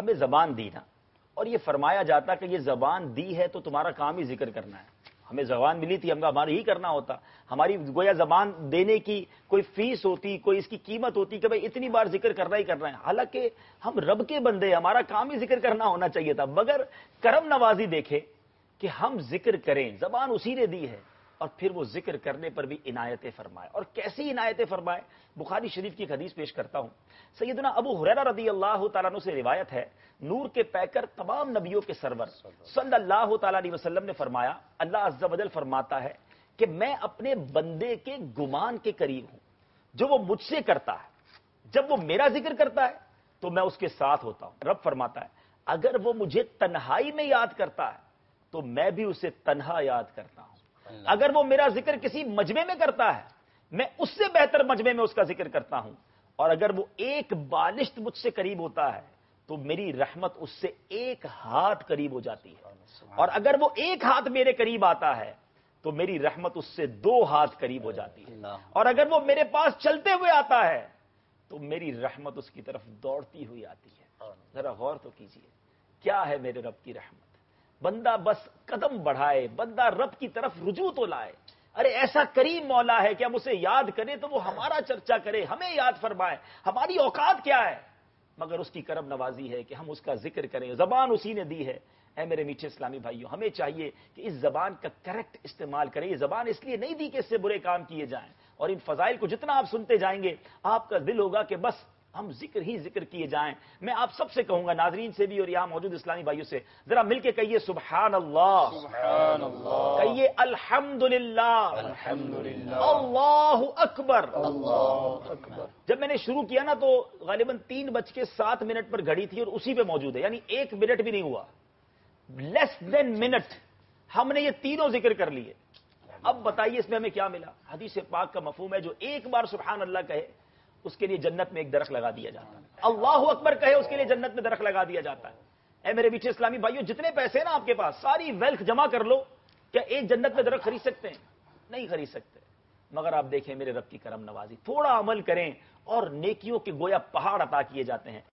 ہمیں زبان دی نا، اور یہ فرمایا جاتا کہ یہ زبان دی ہے تو تمہارا کام ہی ذکر کرنا ہے. ہمیں زبان ملی تھی، ہم ہمارا ہی کرنا ہوتا. ہماری گویا زبان دینے کی کوئی فیس ہوتی، کوئی اس کی قیمت ہوتی کہ بھئی اتنی بار ذکر کرنا ہی کرنا ہے. حالانکہ ہم رب کے بندے، ہمارا کام ہی ذکر کرنا ہونا چاہیے تھا. مگر کرم نوازی دیکھے کہ ہم ذکر کریں، زبان اسی نے دی ہے، اور پھر وہ ذکر کرنے پر بھی عنایتیں فرمائے. اور کیسی عنایتیں فرمائے؟ بخاری شریف کی ایک حدیث پیش کرتا ہوں. سیدنا ابو ہریرہ رضی اللہ تعالیٰ عنہ سے روایت ہے، نور کے پیکر تمام نبیوں کے سرور صلی اللہ تعالیٰ علیہ وسلم نے فرمایا، اللہ عز و جل فرماتا ہے کہ میں اپنے بندے کے گمان کے قریب ہوں جو وہ مجھ سے کرتا ہے. جب وہ میرا ذکر کرتا ہے تو میں اس کے ساتھ ہوتا ہوں. رب فرماتا ہے اگر وہ مجھے تنہائی میں یاد کرتا ہے تو میں بھی اسے تنہا یاد کرتا ہوں. اگر وہ میرا ذکر کسی مجمع میں کرتا ہے میں اس سے بہتر مجمع میں اس کا ذکر کرتا ہوں. اور اگر وہ ایک بالشت مجھ سے قریب ہوتا ہے تو میری رحمت اس سے ایک ہاتھ قریب ہو جاتی ہے. اور اگر وہ ایک ہاتھ میرے قریب آتا ہے تو میری رحمت اس سے 2 ہاتھ قریب ہو جاتی ہے. اور اگر وہ میرے پاس چلتے ہوئے آتا ہے تو میری رحمت اس کی طرف دوڑتی ہوئی آتی ہے. ذرا غور تو کیجئے، کیا ہے میرے رب کی رحمت. بندہ بس قدم بڑھائے، بندہ رب کی طرف رجوع تو لائے. ارے ایسا کریم مولا ہے کہ ہم اسے یاد کریں تو وہ ہمارا چرچا کرے، ہمیں یاد فرمائے. ہماری اوقات کیا ہے؟ مگر اس کی کرم نوازی ہے کہ ہم اس کا ذکر کریں. زبان اسی نے دی ہے. اے میرے میٹھے اسلامی بھائیوں، ہمیں چاہیے کہ اس زبان کا کریکٹ استعمال کریں. یہ زبان اس لیے نہیں دی کہ اس سے برے کام کیے جائیں. اور ان فضائل کو جتنا آپ سنتے جائیں گے آپ کا دل ہوگا کہ بس ہم ذکر ہی ذکر کیے جائیں. میں آپ سب سے کہوں گا، ناظرین سے بھی اور یہاں موجود اسلامی بھائیوں سے، ذرا مل کے کہیے سبحان اللہ، سبحان اللہ، کہیے الحمدللہ، الحمدللہ، اللہ اکبر. اللہ اکبر. جب میں نے شروع کیا نا تو غالباً 3:07 پر گھڑی تھی اور اسی پہ موجود ہے، یعنی 1 منٹ بھی نہیں ہوا. لیس دین منٹ ہم نے یہ تینوں ذکر کر لیے. اب بتائیے اس میں ہمیں کیا ملا؟ حدیث پاک کا مفہوم ہے جو ایک بار سبحان اللہ کہے اس کے لیے جنت میں ایک درخت لگا دیا جاتا ہے. اللہ اکبر کہے اس کے لیے جنت میں درخت لگا دیا جاتا ہے. اے میرے میٹھے اسلامی بھائیوں، جتنے پیسے ہیں نا آپ کے پاس، ساری ویلتھ جمع کر لو، کیا ایک جنت میں درخت خرید سکتے ہیں؟ نہیں خرید سکتے. مگر آپ دیکھیں میرے رب کی کرم نوازی، تھوڑا عمل کریں اور نیکیوں کے گویا پہاڑ عطا کیے جاتے ہیں.